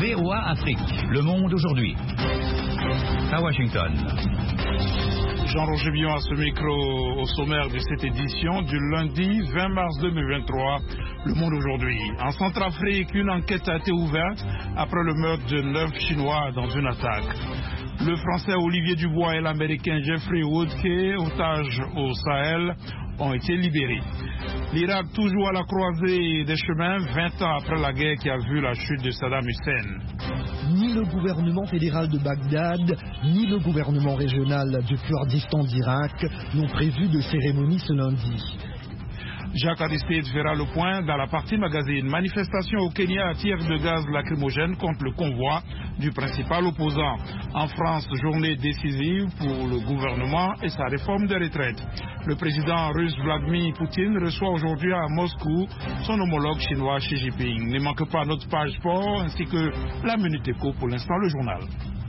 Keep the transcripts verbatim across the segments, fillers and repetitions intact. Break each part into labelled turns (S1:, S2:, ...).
S1: V O A Afrique, le monde aujourd'hui. À Washington.
S2: Jean-Roger Billon à ce micro au sommaire de cette édition du lundi vingt mars deux mille vingt-trois. Le monde aujourd'hui. En Centrafrique, une enquête a été ouverte après le meurtre de neuf Chinois dans une attaque. Le Français Olivier Dubois et l'Américain Jeffrey Woodke, otages au Sahel, ont été libérés. L'Irak toujours à la croisée des chemins, vingt ans après la guerre qui a vu la chute de Saddam Hussein.
S3: Ni le gouvernement fédéral de Bagdad, ni le gouvernement régional du Kurdistan d'Irak n'ont prévu de cérémonie ce lundi.
S2: Jacques Aristide fera le point dans la partie magazine. Manifestation au Kenya à tir de gaz lacrymogène contre le convoi du principal opposant. En France, journée décisive pour le gouvernement et sa réforme des retraites. Le président russe Vladimir Poutine reçoit aujourd'hui à Moscou son homologue chinois Xi Jinping. Ne manque pas notre page sport ainsi que la Minute Éco, pour l'instant le journal.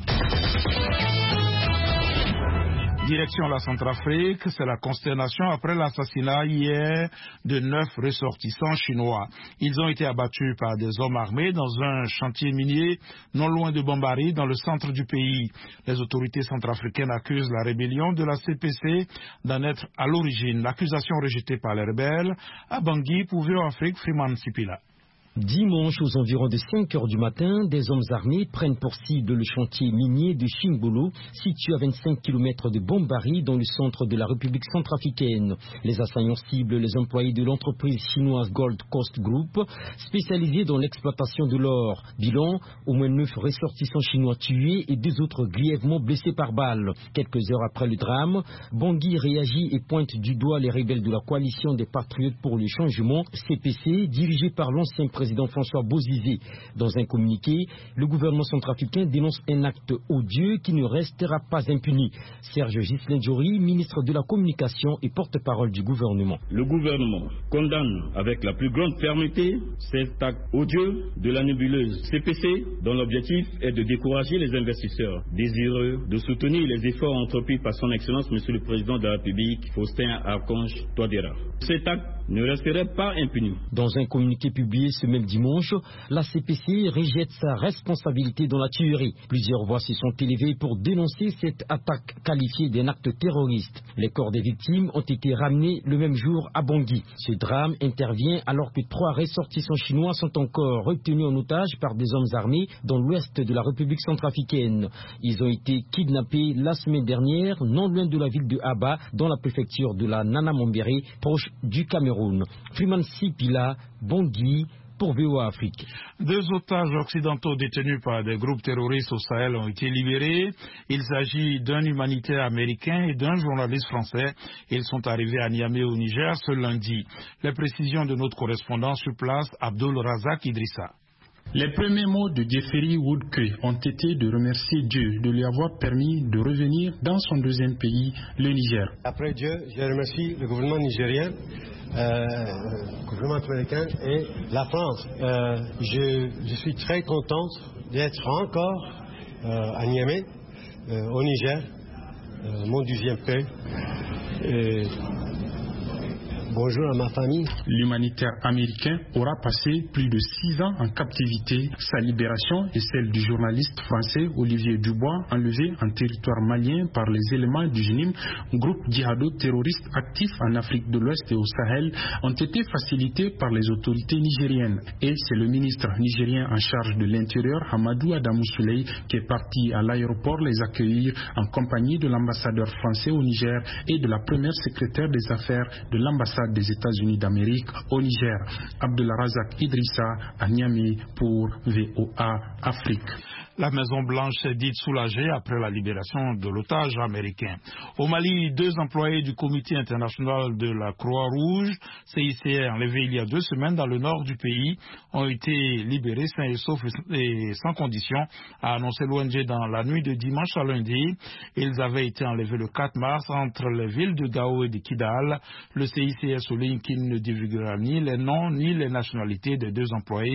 S2: Direction la Centrafrique, c'est la consternation après l'assassinat hier de neuf ressortissants chinois. Ils ont été abattus par des hommes armés dans un chantier minier non loin de Bambari, dans le centre du pays. Les autorités centrafricaines accusent la rébellion de la C P C d'en être à l'origine. L'accusation rejetée par les rebelles à Bangui pour V O A Afrique, Freeman Sipila.
S4: Dimanche, aux environs de cinq heures du matin, des hommes armés prennent pour cible le chantier minier de Chimbolo, situé à vingt-cinq kilomètres de Bambari, dans le centre de la République centrafricaine. Les assaillants ciblent les employés de l'entreprise chinoise Gold Coast Group, spécialisée dans l'exploitation de l'or. Bilan, au moins neuf ressortissants chinois tués et deux autres grièvement blessés par balle. Quelques heures après le drame, Bangui réagit et pointe du doigt les rebelles de la coalition des Patriotes pour le changement, C P C, dirigée par l'ancien président François Bozizé. Dans un communiqué, le gouvernement centrafricain dénonce un acte odieux qui ne restera pas impuni. Serge Ghislain-Diori, ministre de la Communication et porte-parole du gouvernement.
S5: Le gouvernement condamne avec la plus grande fermeté cet acte odieux de la nébuleuse C P C, dont l'objectif est de décourager les investisseurs désireux de soutenir les efforts entrepris par son Excellence Monsieur le Président de la République, Faustin Archange Touadéra. Cet acte ne resterait pas impuni.
S4: Dans un communiqué publié ce même dimanche, la C P C rejette sa responsabilité dans la tuerie. Plusieurs voix se sont élevées pour dénoncer cette attaque qualifiée d'un acte terroriste. Les corps des victimes ont été ramenés le même jour à Bangui. Ce drame intervient alors que trois ressortissants chinois sont encore retenus en otage par des hommes armés dans l'ouest de la République centrafricaine. Ils ont été kidnappés la semaine dernière, non loin de la ville de Aba, dans la préfecture de la Nana Mombéré, proche du Cameroun. Freeman Sipila, Bangui, pour V O A Afrique.
S2: Deux otages occidentaux détenus par des groupes terroristes au Sahel ont été libérés. Il s'agit d'un humanitaire américain et d'un journaliste français. Ils sont arrivés à Niamey au Niger ce lundi. Les précisions de notre correspondant sur place, Abdul Razak Idrissa.
S6: Les premiers mots de Jeffrey Woodke ont été de remercier Dieu de lui avoir permis de revenir dans son deuxième pays, le Niger.
S7: Après Dieu, je remercie le gouvernement nigérien, euh, le gouvernement américain et la France. Euh, je, je suis très contente d'être encore euh, à Niamey, euh, au Niger, euh, mon deuxième pays. Et bonjour à ma famille.
S6: L'humanitaire américain aura passé plus de six ans en captivité. Sa libération et celle du journaliste français Olivier Dubois, enlevé en territoire malien par les éléments du J N I M, groupe djihado-terroriste actif en Afrique de l'Ouest et au Sahel, ont été facilitées par les autorités nigériennes. Et c'est le ministre nigérien en charge de l'Intérieur, Hamadou Adamou Souley, qui est parti à l'aéroport les accueillir en compagnie de l'ambassadeur français au Niger et de la première secrétaire des affaires de l'ambassade des États-Unis d'Amérique au Niger. Abdelrazak Idrissa à Niamey pour V O A Afrique.
S2: La Maison-Blanche s'est dite soulagée après la libération de l'otage américain. Au Mali, deux employés du Comité international de la Croix-Rouge, C I C R, enlevés il y a deux semaines dans le nord du pays, ont été libérés sains et saufs et sans condition, a annoncé l'O N G dans la nuit de dimanche à lundi. Ils avaient été enlevés le quatre mars entre les villes de Gao et de Kidal. Le C I C R souligne qu'il ne divulguera ni les noms ni les nationalités des deux employés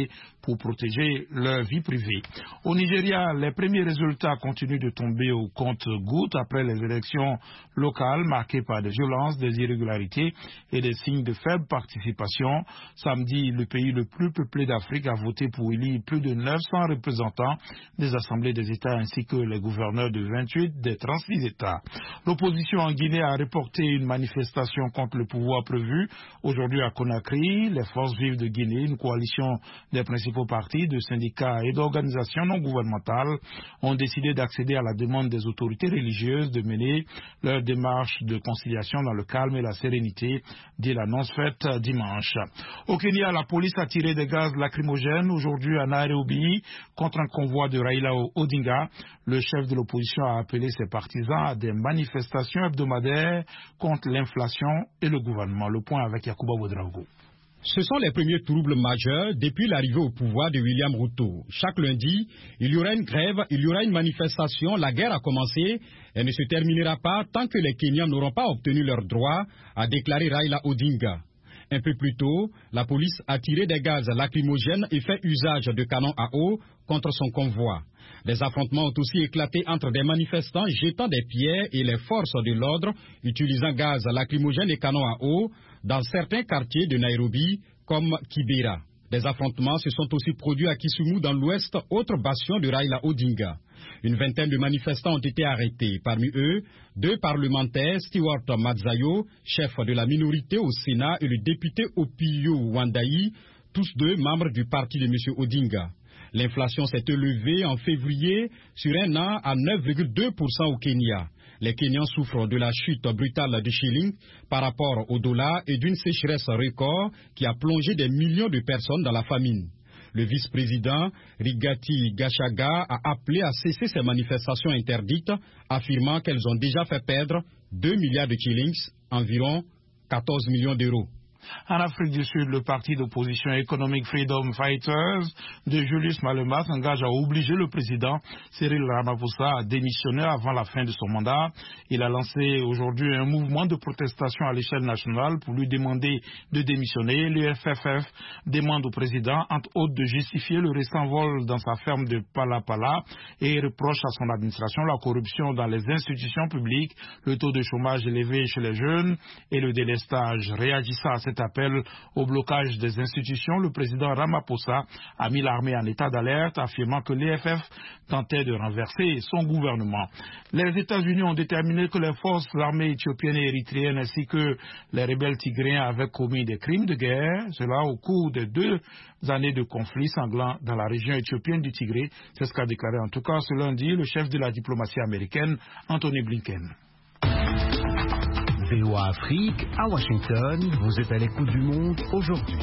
S2: pour protéger leur vie privée. Au Nigeria, les premiers résultats continuent de tomber au compte-gouttes après les élections locales marquées par des violences, des irrégularités et des signes de faible participation. Samedi, le pays le plus peuplé d'Afrique a voté pour élire plus de neuf cents représentants des assemblées des États ainsi que les gouverneurs de vingt-huit des trente-six États. L'opposition en Guinée a reporté une manifestation contre le pouvoir prévue aujourd'hui à Conakry. Les forces vives de Guinée, une coalition des principaux partis, de syndicats et d'organisations non gouvernementales, ont décidé d'accéder à la demande des autorités religieuses de mener leur démarche de conciliation dans le calme et la sérénité, dit l'annonce faite dimanche. Au Kenya, la police a tiré des gaz lacrymogènes aujourd'hui à Nairobi contre un convoi de Raila Odinga. Le chef de l'opposition a appelé ses partisans à des manifestations hebdomadaires contre l'inflation et le gouvernement. Le point avec Yacouba Ouedraogo.
S8: Ce sont les premiers troubles majeurs depuis l'arrivée au pouvoir de William Ruto. Chaque lundi, il y aura une grève, il y aura une manifestation, la guerre a commencé et ne se terminera pas tant que les Kenyans n'auront pas obtenu leur droit, a déclaré Raila Odinga. Un peu plus tôt, la police a tiré des gaz lacrymogènes et fait usage de canons à eau contre son convoi. Des affrontements ont aussi éclaté entre des manifestants jetant des pierres et les forces de l'ordre utilisant gaz lacrymogène et canons à eau dans certains quartiers de Nairobi comme Kibera. Des affrontements se sont aussi produits à Kisumu dans l'ouest, autre bastion de Raila Odinga. Une vingtaine de manifestants ont été arrêtés. Parmi eux, deux parlementaires, Stewart Madzayo, chef de la minorité au Sénat, et le député Opio Wandayi, tous deux membres du parti de M. Odinga. L'inflation s'est élevée en février sur un an à neuf virgule deux pour cent au Kenya. Les Kenyans souffrent de la chute brutale du shilling par rapport au dollar et d'une sécheresse record qui a plongé des millions de personnes dans la famine. Le vice-président Rigathi Gachagua a appelé à cesser ces manifestations interdites, affirmant qu'elles ont déjà fait perdre deux milliards de shillings, environ quatorze millions d'euros.
S2: En Afrique du Sud, le parti d'opposition Economic Freedom Fighters de Julius Malema s'engage à obliger le président Cyril Ramaphosa à démissionner avant la fin de son mandat. Il a lancé aujourd'hui un mouvement de protestation à l'échelle nationale pour lui demander de démissionner. L'U F F F demande au président, entre autres, de justifier le récent vol dans sa ferme de Palapala et reproche à son administration la corruption dans les institutions publiques, le taux de chômage élevé chez les jeunes et le délestage. Réagissant à cette appel au blocage des institutions, le président Ramaphosa a mis l'armée en état d'alerte, affirmant que l'E F F tentait de renverser son gouvernement. Les États-Unis ont déterminé que les forces de l'armée éthiopienne et érythréenne ainsi que les rebelles tigréens avaient commis des crimes de guerre, cela au cours des deux années de conflits sanglants dans la région éthiopienne du Tigré. C'est ce qu'a déclaré en tout cas ce lundi le chef de la diplomatie américaine, Anthony Blinken.
S1: V O A Afrique, à Washington, vous êtes à l'écoute du monde aujourd'hui.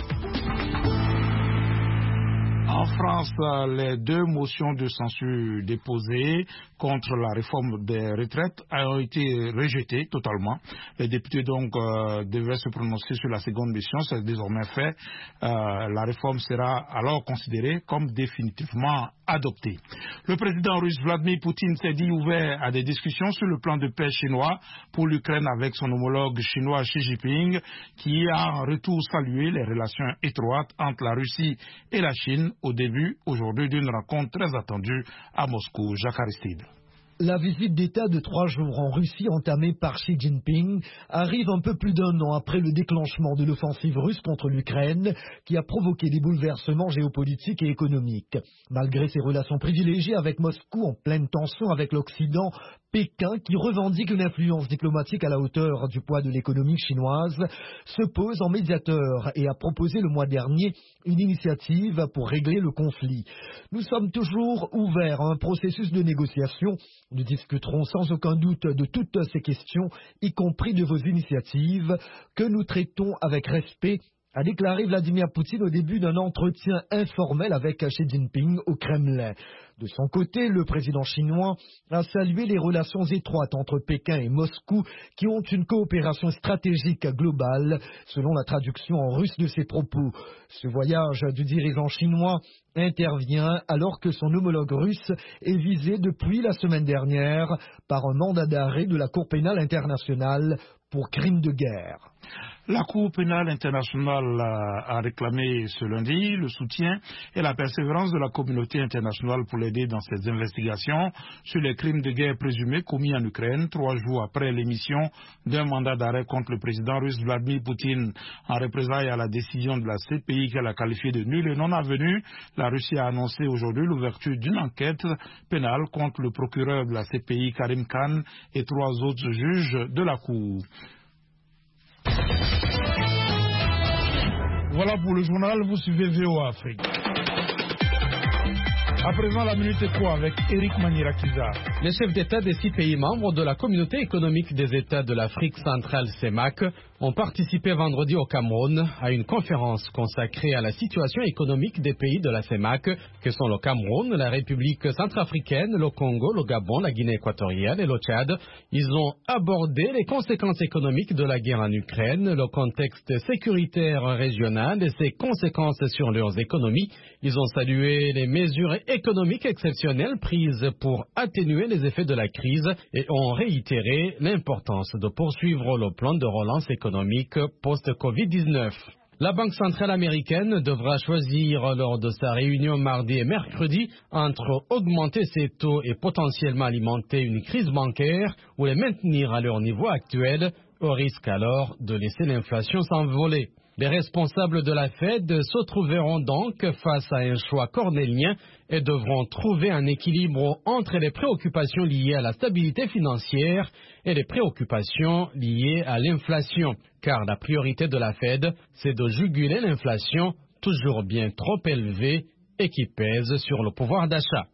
S2: En France, les deux motions de censure déposées contre la réforme des retraites ont été rejetées totalement. Les députés donc euh, devaient se prononcer sur la seconde motion, c'est désormais fait. Euh, la réforme sera alors considérée comme définitivement adoptée. Le président russe Vladimir Poutine s'est dit ouvert à des discussions sur le plan de paix chinois pour l'Ukraine avec son homologue chinois Xi Jinping, qui a en retour salué les relations étroites entre la Russie et la Chine au début aujourd'hui d'une rencontre très attendue à Moscou. Jacques Aristide.
S3: La visite d'État de trois jours en Russie entamée par Xi Jinping arrive un peu plus d'un an après le déclenchement de l'offensive russe contre l'Ukraine qui a provoqué des bouleversements géopolitiques et économiques. Malgré ses relations privilégiées avec Moscou en pleine tension avec l'Occident, Pékin, qui revendique une influence diplomatique à la hauteur du poids de l'économie chinoise, se pose en médiateur et a proposé le mois dernier une initiative pour régler le conflit. Nous sommes toujours ouverts à un processus de négociation. Nous discuterons sans aucun doute de toutes ces questions, y compris de vos initiatives, que nous traitons avec respect, a déclaré Vladimir Poutine au début d'un entretien informel avec Xi Jinping au Kremlin. De son côté, le président chinois a salué les relations étroites entre Pékin et Moscou qui ont une coopération stratégique globale, selon la traduction en russe de ses propos. Ce voyage du dirigeant chinois intervient alors que son homologue russe est visé depuis la semaine dernière par un mandat d'arrêt de la Cour pénale internationale pour crimes de guerre.
S2: La Cour pénale internationale a réclamé ce lundi le soutien et la persévérance de la communauté internationale pour l'aider dans ses investigations sur les crimes de guerre présumés commis en Ukraine, trois jours après l'émission d'un mandat d'arrêt contre le président russe Vladimir Poutine. En représailles à la décision de la C P I qu'elle a qualifiée de nulle et non avenue, la Russie a annoncé aujourd'hui l'ouverture d'une enquête pénale contre le procureur de la C P I Karim Khan et trois autres juges de la Cour. Voilà pour le journal, vous suivez V O A Afrique. À présent, la minute éco avec Eric Manirakiza.
S9: Les chefs d'État des six pays membres de la Communauté économique des États de l'Afrique centrale C E M A C ont participé vendredi au Cameroun à une conférence consacrée à la situation économique des pays de la C E M A C, que sont le Cameroun, la République centrafricaine, le Congo, le Gabon, la Guinée équatoriale et le Tchad. Ils ont abordé les conséquences économiques de la guerre en Ukraine, le contexte sécuritaire régional et ses conséquences sur leurs économies. Ils ont salué les mesures économiques exceptionnelles prises pour atténuer les effets de la crise et ont réitéré l'importance de poursuivre le plan de relance économique post-Covid dix-neuf. La Banque centrale américaine devra choisir lors de sa réunion mardi et mercredi entre augmenter ses taux et potentiellement alimenter une crise bancaire ou les maintenir à leur niveau actuel, au risque alors de laisser l'inflation s'envoler. Les responsables de la Fed se trouveront donc face à un choix cornélien et devront trouver un équilibre entre les préoccupations liées à la stabilité financière et les préoccupations liées à l'inflation. Car la priorité de la Fed, c'est de juguler l'inflation toujours bien trop élevée et qui pèse sur le pouvoir d'achat.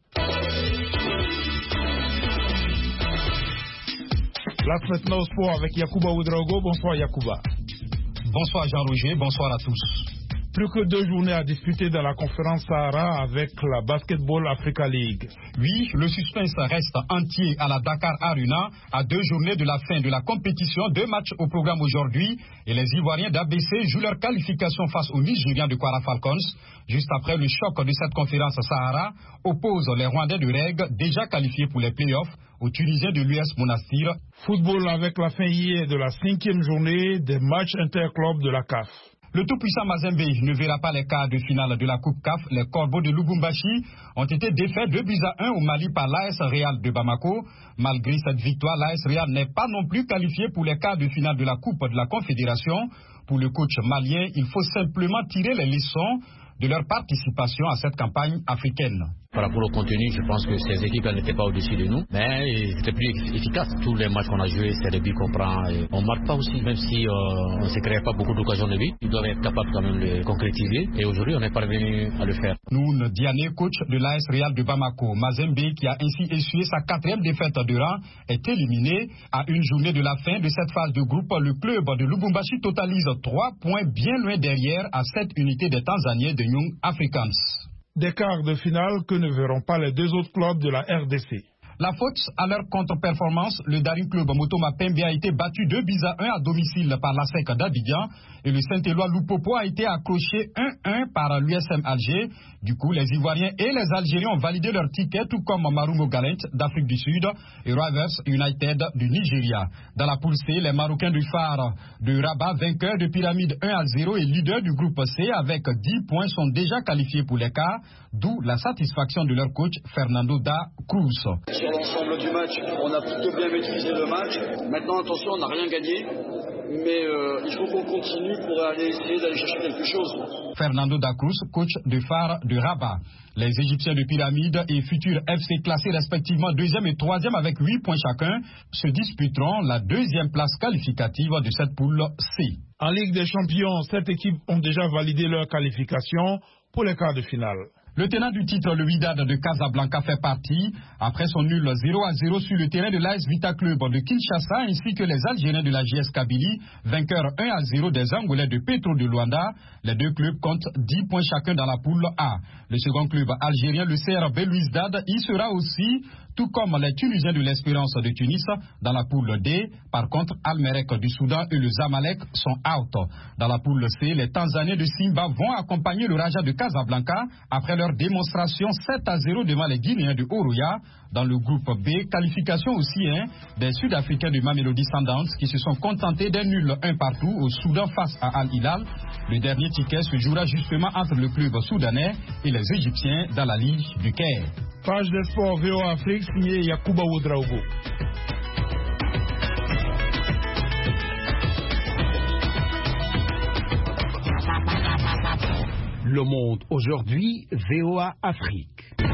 S2: Là maintenant au sport avec Yacouba Ouedraogo. Bonsoir Yacouba.
S10: Bonsoir Jean-Roger, bonsoir à tous.
S2: Plus que deux journées à disputer dans la conférence Sahara avec la Basketball Africa League.
S10: Oui, le suspense reste entier à la Dakar Arena à deux journées de la fin de la compétition. Deux matchs au programme aujourd'hui et les Ivoiriens d'A B C jouent leur qualification face aux Nigérians de Kwara Falcons. Juste après le choc de cette conférence Sahara oppose les Rwandais de Reg déjà qualifiés pour les playoffs aux Tunisiens de l'U S Monastir.
S2: Football avec la fin hier de la cinquième journée des matchs interclubs de la C A F.
S10: Le tout-puissant Mazembe ne verra pas les quarts de finale de la Coupe C A F. Les Corbeaux de Lubumbashi ont été défaits deux buts à un au Mali par l'A S Real de Bamako. Malgré cette victoire, l'A S Real n'est pas non plus qualifié pour les quarts de finale de la Coupe de la Confédération. Pour le coach malien, il faut simplement tirer les leçons de leur participation à cette campagne africaine.
S11: Par rapport au contenu, je pense que ces équipes n'étaient pas au-dessus de nous, mais c'était plus efficace. Tous les matchs qu'on a joués, c'est des buts qu'on prend. Et on ne marque pas aussi, même si euh, on ne se crée pas beaucoup d'occasions de but. Ils doivent être capables quand même de les concrétiser. Et aujourd'hui, on est parvenu à le faire.
S10: Noun Diané, coach de l'A S Real de Bamako, Mazembe, qui a ainsi essuyé sa quatrième défaite de rang, est éliminé. À une journée de la fin de cette phase de groupe, le club de Lubumbashi totalise trois points bien loin derrière à sept unités des Tanzaniens de Young Africans.
S2: Des quarts de finale que ne verront pas les deux autres clubs de la R D C.
S10: La faute à leur contre-performance, le Daring Club Motoma Pembe a été battu deux buts à un à domicile par la S E C d'Abidjan et le Saint-Éloi Loupopo a été accroché un un par l'U S M Alger. Du coup, les Ivoiriens et les Algériens ont validé leur ticket, tout comme Marumo Galent d'Afrique du Sud et Rivers United du Nigeria. Dans la poule C, les Marocains du Phare de Rabat, vainqueurs de Pyramide un à zéro et leaders du groupe C avec dix points, sont déjà qualifiés pour les quarts, d'où la satisfaction de leur coach Fernando da Cruz.
S12: Sur l'ensemble du match, on a plutôt bien maîtrisé le match. Maintenant, attention, on n'a rien gagné, mais euh, il faut qu'on continue pour aller essayer d'aller chercher quelque chose.
S10: Fernando da Cruz, coach de Phare de Rabat. Les Égyptiens de Pyramide et Futur F C classés respectivement deuxième et troisième avec huit points chacun se disputeront la deuxième place qualificative de cette poule C.
S2: En Ligue des Champions, sept équipes ont déjà validé leur qualification pour les quarts de finale.
S10: Le tenant du titre, le Wydad de Casablanca, fait partie. Après son nul zéro à zéro sur le terrain de l'A S Vita Club de Kinshasa, ainsi que les Algériens de la J S Kabylie, vainqueurs un à zéro des Angolais de Petro de Luanda. Les deux clubs comptent dix points chacun dans la poule A. Le second club algérien, le C R B Louizdad, y sera aussi, tout comme les Tunisiens de l'Espérance de Tunis dans la poule D. Par contre, Al-Merrek du Soudan et le Zamalek sont out. Dans la poule C, les Tanzaniens de Simba vont accompagner le Raja de Casablanca après leur démonstration sept à zéro devant les Guinéens de Oroya. Dans le groupe B, qualification aussi hein, des Sud-Africains de Mamelodi Sundowns qui se sont contentés d'un nul un partout au Soudan face à Al-Hilal. Le dernier ticket se jouera justement entre le club soudanais et les Égyptiens dans la Ligue du Caire.
S2: Page des sports V O A Afrique signée Yacouba Ouedraogo.
S13: Le Monde aujourd'hui, V O A Afrique.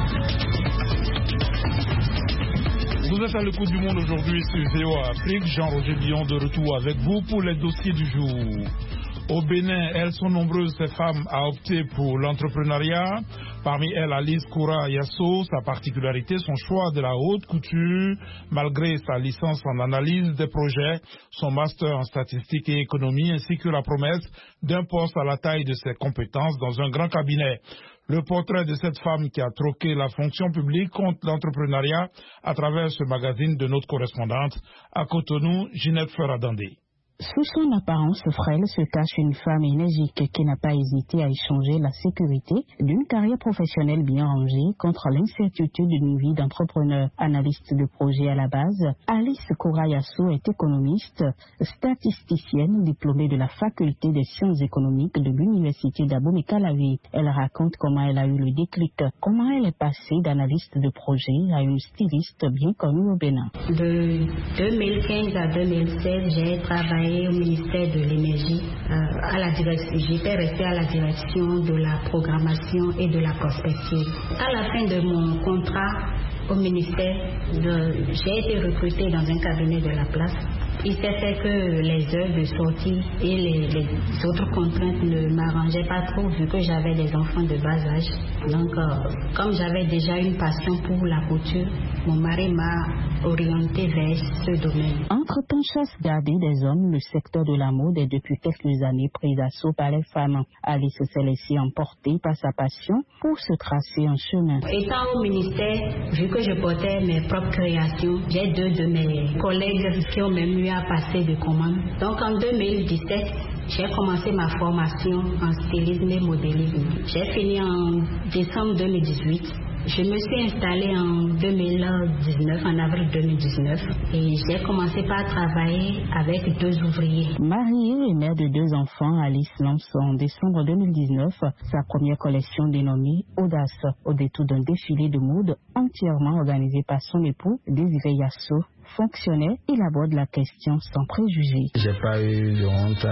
S2: Vous êtes à l'écoute du Monde aujourd'hui sur V O A Afrique. Jean-Roger Billon de retour avec vous pour les dossiers du jour. Au Bénin, elles sont nombreuses ces femmes à opter pour l'entrepreneuriat. Parmi elles, Alice Koura Yasso, sa particularité, son choix de la haute couture, malgré sa licence en analyse des projets, son master en statistique et économie, ainsi que la promesse d'un poste à la taille de ses compétences dans un grand cabinet. Le portrait de cette femme qui a troqué la fonction publique contre l'entrepreneuriat à travers ce magazine de notre correspondante à Cotonou, Ginette Ferradandé.
S14: Sous son apparence frêle se cache une femme énergique qui n'a pas hésité à échanger la sécurité d'une carrière professionnelle bien rangée contre l'incertitude d'une vie d'entrepreneur. Analyste de projet à la base, Alice Koura Yasso est économiste, statisticienne diplômée de la faculté des sciences économiques de l'université d'Abomey-Calavi. Elle raconte comment elle a eu le déclic, comment elle est passée d'analyste de projet à une styliste bien connue au Bénin.
S15: De deux mille quinze à deux mille seize, j'ai travaillé au ministère de l'énergie. Euh, à la direction, j'étais restée à la direction de la programmation et de la prospective. À la fin de mon contrat au ministère, de, j'ai été recrutée dans un cabinet de la place. Il s'est fait que les heures de sortie et les, les autres contraintes ne m'arrangeaient pas trop vu que j'avais des enfants de bas âge. Donc, euh, comme j'avais déjà une passion pour la couture, mon mari m'a orientée vers ce domaine.
S14: Entre-temps, chasse gardée des hommes, le secteur de la mode est depuis quelques années pris d'assaut par les femmes. Alice s'est laissée emporter par sa passion pour se tracer un chemin.
S15: Étant au ministère, vu que je portais mes propres créations, j'ai deux de mes collègues qui ont même eu à passer de commandes. Donc en deux mille dix-sept, j'ai commencé ma formation en stylisme et modélisme. J'ai fini en décembre deux mille dix-huit. Je me suis installée en deux mille dix-neuf, en avril deux mille dix-neuf, et j'ai commencé par travailler avec deux ouvriers.
S14: Mariée et mère de deux enfants, Alice lance en décembre deux mille dix-neuf sa première collection dénommée Audace, au détour d'un défilé de mode entièrement organisé par son époux, Désiré Yasso. Fonctionnaire, il aborde la question sans préjugés.
S16: J'ai pas eu de honte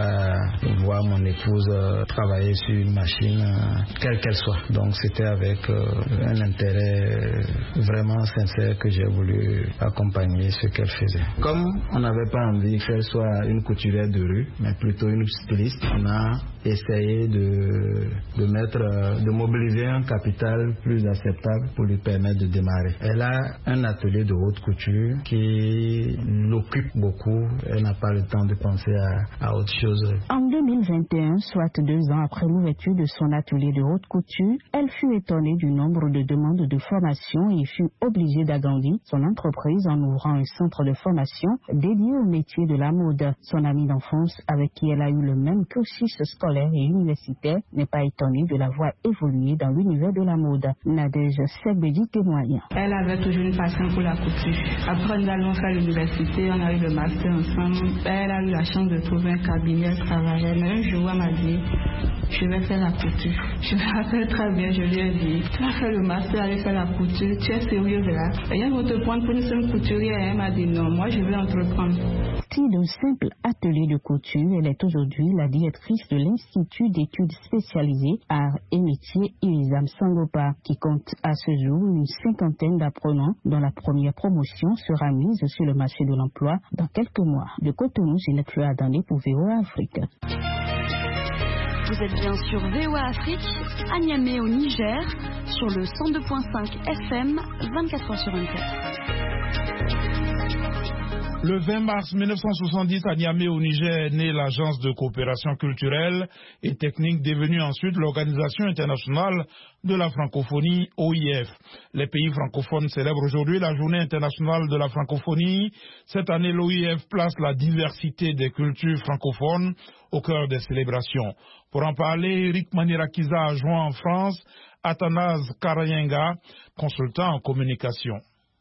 S16: à voir mon épouse euh, travailler sur une machine, euh, quelle qu'elle soit. Donc c'était avec euh, un intérêt vraiment sincère que j'ai voulu accompagner ce qu'elle faisait. Comme on n'avait pas envie qu'elle soit une couturière de rue, mais plutôt une styliste, on a essayé de, de mettre, de mobiliser un capital plus acceptable pour lui permettre de démarrer. Elle a un atelier de haute couture qui l'occupe beaucoup. Elle n'a pas le temps de penser à, à autre chose.
S14: En deux mille vingt et un, soit deux ans après l'ouverture de son atelier de haute couture, elle fut étonnée du nombre de demandes de formation et fut obligée d'agrandir son entreprise en ouvrant un centre de formation dédié au métier de la mode. Son amie d'enfance, avec qui elle a eu le même cursus scolaire et universitaire, n'est pas étonnée de la voir évoluer dans l'univers de la mode. Nadège Segbedi témoigne.
S17: Elle avait toujours une passion pour la couture. Après, nous allons faire l'université, on a eu le master ensemble. Elle a eu la chance de trouver un cabinet, elle travaillait. Mais un jour, elle m'a dit, je vais faire la couture. Je me rappelle très bien, je lui ai dit, tu vas faire le master, aller faire la couture, tu es sérieuse là? Et elle va te prendre pour une seule couturière. Elle m'a dit non, moi je vais entreprendre.
S14: Partie d'un simple atelier de couture, elle est aujourd'hui la directrice de l'Institut d'études spécialisées Arts et Métiers Irizam Sangopa, qui compte à ce jour une cinquantaine d'apprenants dont la première promotion sera mise sur le marché de l'emploi dans quelques mois. De Cotonou, Ginette Ferradandé pour V O A Afrique.
S18: Vous êtes bien sur V O A Afrique, à Niamey au Niger, sur le cent deux virgule cinq F M, vingt-quatre heures sur vingt-quatre.
S2: Le vingt mars mille neuf cent soixante-dix, à Niamey, au Niger, est née l'Agence de coopération culturelle et technique, devenue ensuite l'Organisation internationale de la francophonie, O I F. Les pays francophones célèbrent aujourd'hui la Journée internationale de la francophonie. Cette année, l'O I F place la diversité des cultures francophones au cœur des célébrations. Pour en parler, Eric Manirakiza a joint en France Athanase Karayenga, consultant en communication.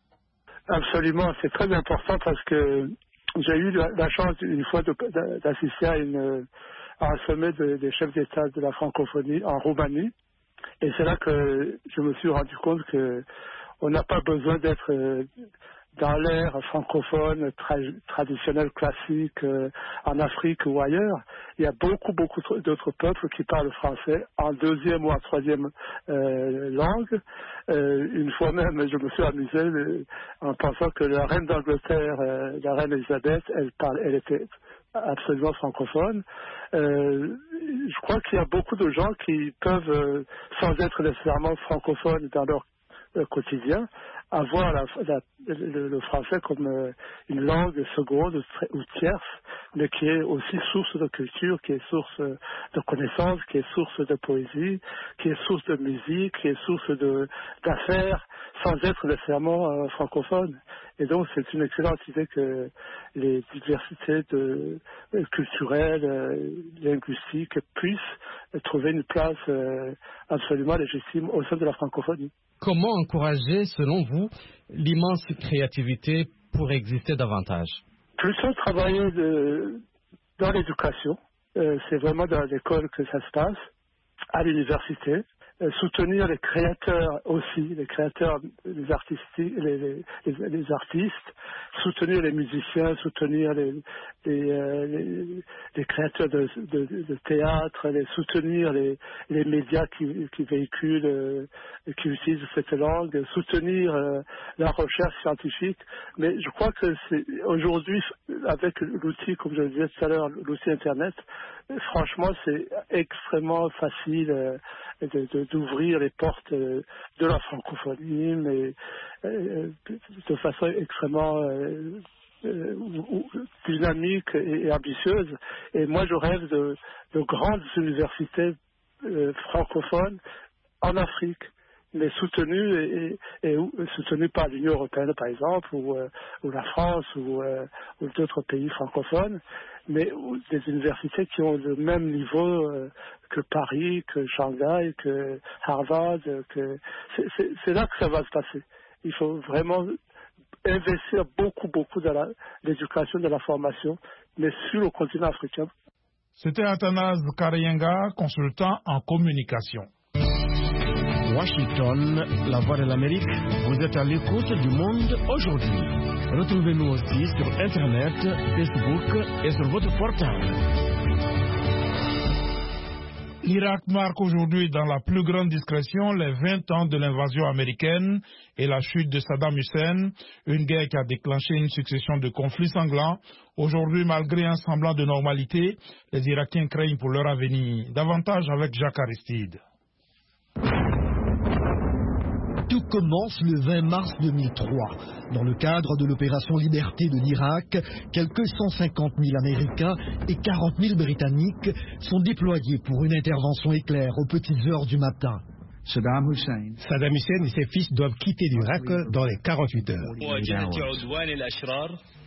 S19: Absolument, c'est très important parce que j'ai eu la, la chance une fois de, d'assister à, une, à un sommet de, des chefs d'État de la francophonie en Roumanie. Et c'est là que je me suis rendu compte que on n'a pas besoin d'être euh, dans l'ère francophone tra- traditionnelle classique euh, en Afrique ou ailleurs. Il y a beaucoup, beaucoup d'autres peuples qui parlent français en deuxième ou en troisième euh, langue. Euh, une fois même, je me suis amusé euh, en pensant que la reine d'Angleterre, euh, la reine Elisabeth, elle, parle, elle était absolument francophone. Euh, je crois qu'il y a beaucoup de gens qui peuvent, euh, sans être nécessairement francophones dans leur euh, quotidien, avoir la, la, le, le français comme euh, une langue seconde ou tierce, mais qui est aussi source de culture, qui est source de connaissances, qui est source de poésie, qui est source de musique, qui est source de, d'affaires, sans être nécessairement euh, francophone. Et donc c'est une excellente idée que les diversités de, euh, culturelles, euh, linguistiques puissent euh, trouver une place euh, absolument légitime au sein de la francophonie.
S9: Comment encourager, selon vous, l'immense créativité pour exister davantage?
S19: Plutôt travailler de, dans l'éducation. Euh, c'est vraiment dans l'école que ça se passe, à l'université. Euh, soutenir les créateurs aussi, les créateurs, les artistes, les, les, les, les artistes, soutenir les musiciens, soutenir les, les, euh, les, les créateurs de, de, de théâtre, les soutenir les, les médias qui, qui véhiculent, euh, qui utilisent cette langue, soutenir euh, la recherche scientifique. Mais je crois que c'est aujourd'hui, avec l'outil, comme je le disais tout à l'heure, l'outil Internet, franchement, c'est extrêmement facile euh, de, de, d'ouvrir les portes euh, de la francophonie, mais euh, de façon extrêmement euh, euh, dynamique et, et ambitieuse. Et moi, je rêve de, de grandes universités euh, francophones en Afrique, mais soutenues et, et, et soutenues par l'Union européenne, par exemple, ou, euh, ou la France, ou, euh, ou d'autres pays francophones, mais des universités qui ont le même niveau euh, que Paris, que Shanghai, que Harvard. Que... C'est, c'est, c'est là que ça va se passer. Il faut vraiment investir beaucoup, beaucoup dans la, l'éducation, de la formation, mais sur le continent africain.
S2: C'était Athanase Karayenga, consultant en communication.
S13: Washington, la voix de l'Amérique, vous êtes à l'écoute du monde aujourd'hui. Retrouvez-nous aussi sur Internet, Facebook et sur votre portable.
S2: L'Irak marque aujourd'hui dans la plus grande discrétion les vingt ans de l'invasion américaine et la chute de Saddam Hussein, une guerre qui a déclenché une succession de conflits sanglants. Aujourd'hui, malgré un semblant de normalité, les Irakiens craignent pour leur avenir. Davantage avec Jacques Aristide.
S3: Tout commence le vingt mars deux mille trois. Dans le cadre de l'opération Liberté de l'Irak, quelques cent cinquante mille Américains et quarante mille Britanniques sont déployés pour une intervention éclair aux petites heures du matin.
S13: Saddam Hussein.
S20: Saddam Hussein et ses fils doivent quitter l'Irak dans les quarante-huit heures.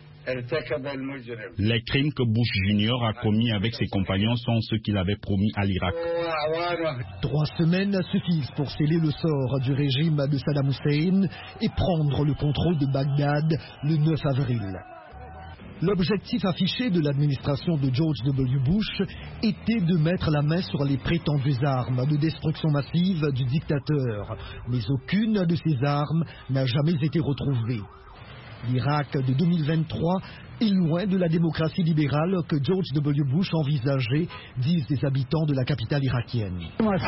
S21: Les crimes que Bush Junior a commis avec ses compagnons sont ceux qu'il avait promis à l'Irak.
S3: Trois semaines suffisent pour sceller le sort du régime de Saddam Hussein et prendre le contrôle de Bagdad le neuf avril. L'objectif affiché de l'administration de George W. Bush était de mettre la main sur les prétendues armes de destruction massive du dictateur, mais aucune de ces armes n'a jamais été retrouvée. L'Irak de deux mille vingt-trois est loin de la démocratie libérale que George W. Bush envisageait, disent les habitants de la capitale irakienne.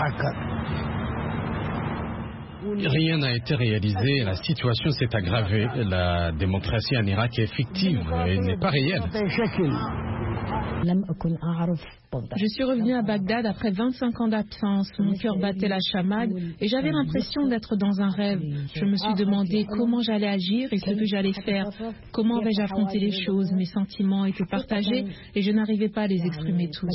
S9: Rien n'a été réalisé, la situation s'est aggravée, la démocratie en Irak est fictive et n'est pas réelle.
S5: Je suis revenue à Bagdad après vingt-cinq ans d'absence. Mon cœur battait la chamade et j'avais l'impression d'être dans un rêve. Je me suis demandé comment j'allais agir et ce que j'allais faire. Comment vais-je affronter les choses? Mes sentiments étaient partagés et je n'arrivais pas à les exprimer tous.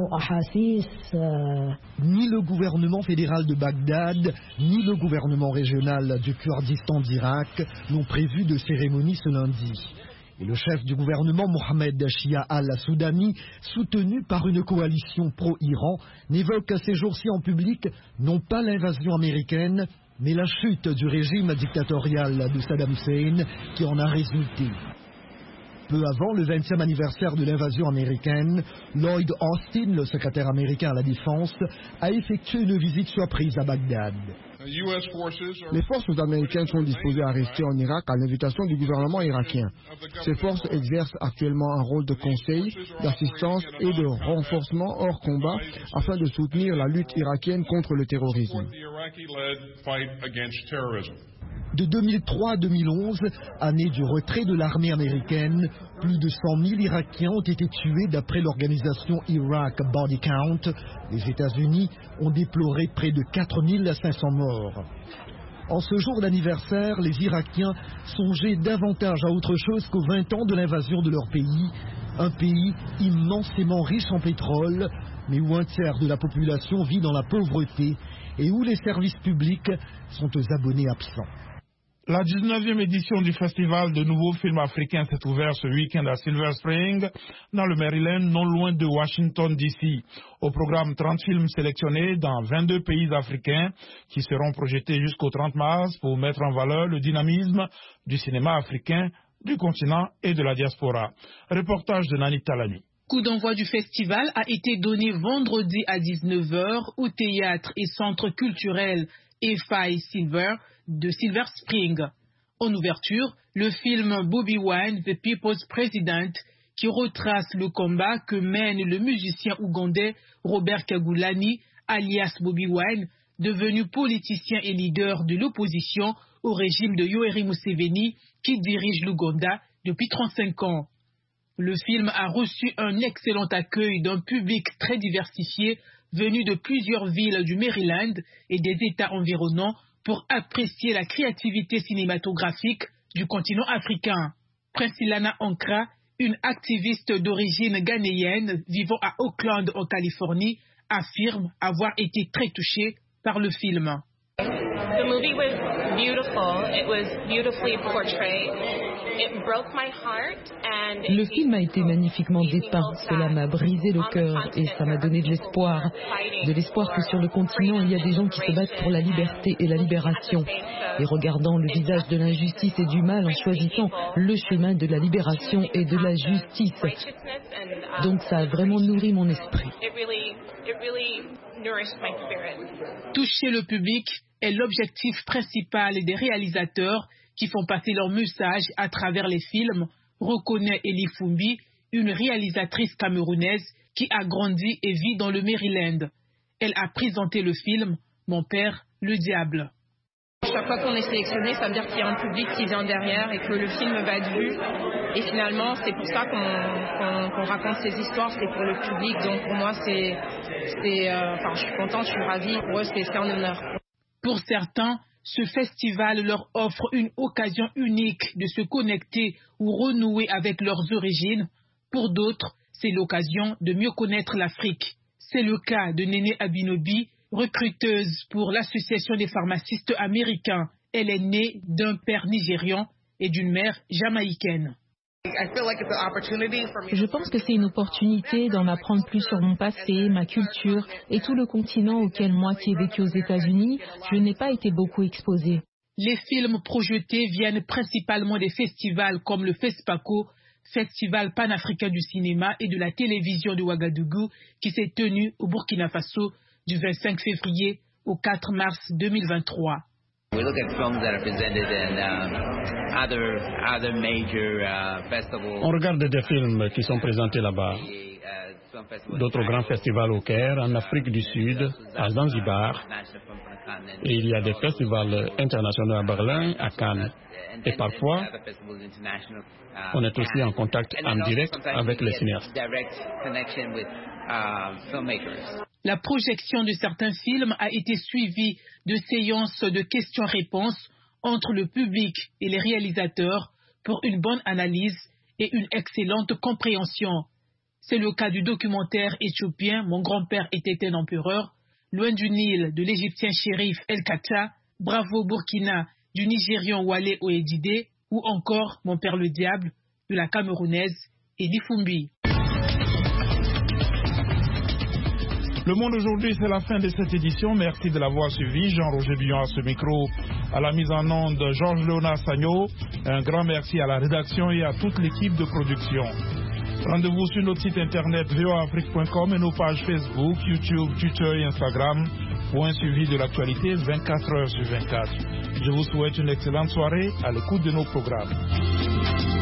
S3: Ni le gouvernement fédéral de Bagdad, ni le gouvernement régional du Kurdistan d'Irak n'ont prévu de cérémonie ce lundi. Et le chef du gouvernement, Mohamed Shia al-Soudani, soutenu par une coalition pro-Iran, n'évoque ces jours-ci en public non pas l'invasion américaine, mais la chute du régime dictatorial de Saddam Hussein qui en a résulté. Peu avant le vingtième anniversaire de l'invasion américaine, Lloyd Austin, le secrétaire américain à la Défense, a effectué une visite surprise à Bagdad.
S22: Les forces américaines sont disposées à rester en Irak à l'invitation du gouvernement irakien. Ces forces exercent actuellement un rôle de conseil, d'assistance et de renforcement hors combat afin de soutenir la lutte irakienne contre le terrorisme.
S3: De deux mille trois à deux mille onze, année du retrait de l'armée américaine, plus de cent mille Irakiens ont été tués d'après l'organisation Iraq Body Count. Les États-Unis ont déploré près de quatre mille cinq cents morts. En ce jour d'anniversaire, les Irakiens songeaient davantage à autre chose qu'aux vingt ans de l'invasion de leur pays. Un pays immensément riche en pétrole, mais où un tiers de la population vit dans la pauvreté et où les services publics sont aux abonnés absents.
S2: La dix-neuvième édition du Festival de nouveaux films africains s'est ouverte ce week-end à Silver Spring, dans le Maryland, non loin de Washington, D C. Au programme, trente films sélectionnés dans vingt-deux pays africains qui seront projetés jusqu'au trente mars pour mettre en valeur le dynamisme du cinéma africain, du continent et de la diaspora. Reportage de Nani Talani.
S23: Coup d'envoi du festival a été donné vendredi à dix-neuf heures au théâtre et centre culturel F I Silver de Silver Spring. En ouverture, le film Bobi Wine, The People's President, qui retrace le combat que mène le musicien ougandais Robert Kyagulanyi, alias Bobi Wine, devenu politicien et leader de l'opposition au régime de Yoweri Museveni, qui dirige l'Ouganda depuis trente-cinq ans. Le film a reçu un excellent accueil d'un public très diversifié venu de plusieurs villes du Maryland et des États environnants pour apprécier la créativité cinématographique du continent africain. Priscillana Ankra, une activiste d'origine ghanéenne vivant à Oakland en Californie, affirme avoir été très touchée par le film.
S24: The movie was beautiful. It was beautifully portrayed. It broke my heart and
S25: Le film a été magnifiquement dépeint. Cela m'a brisé le cœur et ça m'a donné de l'espoir. De l'espoir que sur le continent, il y a des gens qui se battent pour la liberté et la libération. Et regardant le visage de l'injustice et du mal en choisissant le chemin de la libération et de la justice. Donc ça a vraiment nourri mon esprit.
S23: Toucher le public est l'objectif principal des réalisateurs qui font passer leur message à travers les films, reconnaît Elie Fumbi, une réalisatrice camerounaise qui a grandi et vit dans le Maryland. Elle a présenté le film « Mon père, le diable ».
S24: Chaque fois qu'on est sélectionné, ça veut dire qu'il y a un public qui vient derrière et que le film va être vu. Et finalement, c'est pour ça qu'on qu'on, qu'on raconte ces histoires, c'est pour le public. Donc pour moi, c'est, c'est, euh, enfin, je suis contente, je suis ravie. Pour eux, c'est, c'est un honneur.
S23: Pour certains, ce festival leur offre une occasion unique de se connecter ou renouer avec leurs origines. Pour d'autres, c'est l'occasion de mieux connaître l'Afrique. C'est le cas de Néné Abinobi, recruteuse pour l'Association des pharmacistes américains. Elle est née d'un père nigérian et d'une mère jamaïcaine.
S5: Je pense que c'est une opportunité d'en apprendre plus sur mon passé, ma culture et tout le continent auquel moi qui ai vécu aux États-Unis, je n'ai pas été beaucoup exposée.
S23: Les films projetés viennent principalement des festivals comme le FESPACO, Festival panafricain du cinéma et de la télévision de Ouagadougou, qui s'est tenu au Burkina Faso du vingt-cinq février au quatre mars deux mille vingt-trois.
S26: We look at films that are presented in uh, other other major uh, festivals.
S27: On regarde des films qui sont présentés là-bas.
S1: d'autres grands festivals au Caire, en Afrique du Sud, à Zanzibar. Et il y a des festivals internationaux à Berlin, à Cannes. Et parfois, on est aussi en contact en direct avec les cinéastes.
S23: La projection de certains films a été suivie de séances de questions-réponses entre le public et les réalisateurs pour une bonne analyse et une excellente compréhension. C'est le cas du documentaire éthiopien « Mon grand-père était un empereur », Loin du Nil de l'Égyptien Chérif El Kacha, Bravo Burkina du Nigérian Wale Oedide ou encore Mon père le diable de la Camerounaise Edith Fumbi.
S2: Le Monde aujourd'hui, c'est la fin de cette édition. Merci de l'avoir suivi. Jean-Roger Billon à ce micro, à la mise en onde Georges Léonard Sagno. Un grand merci à la rédaction et à toute l'équipe de production. Rendez-vous sur notre site internet v o a afrique point com et nos pages Facebook, YouTube, Twitter et Instagram pour un suivi de l'actualité vingt-quatre heures sur vingt-quatre. Je vous souhaite une excellente soirée à l'écoute de nos programmes.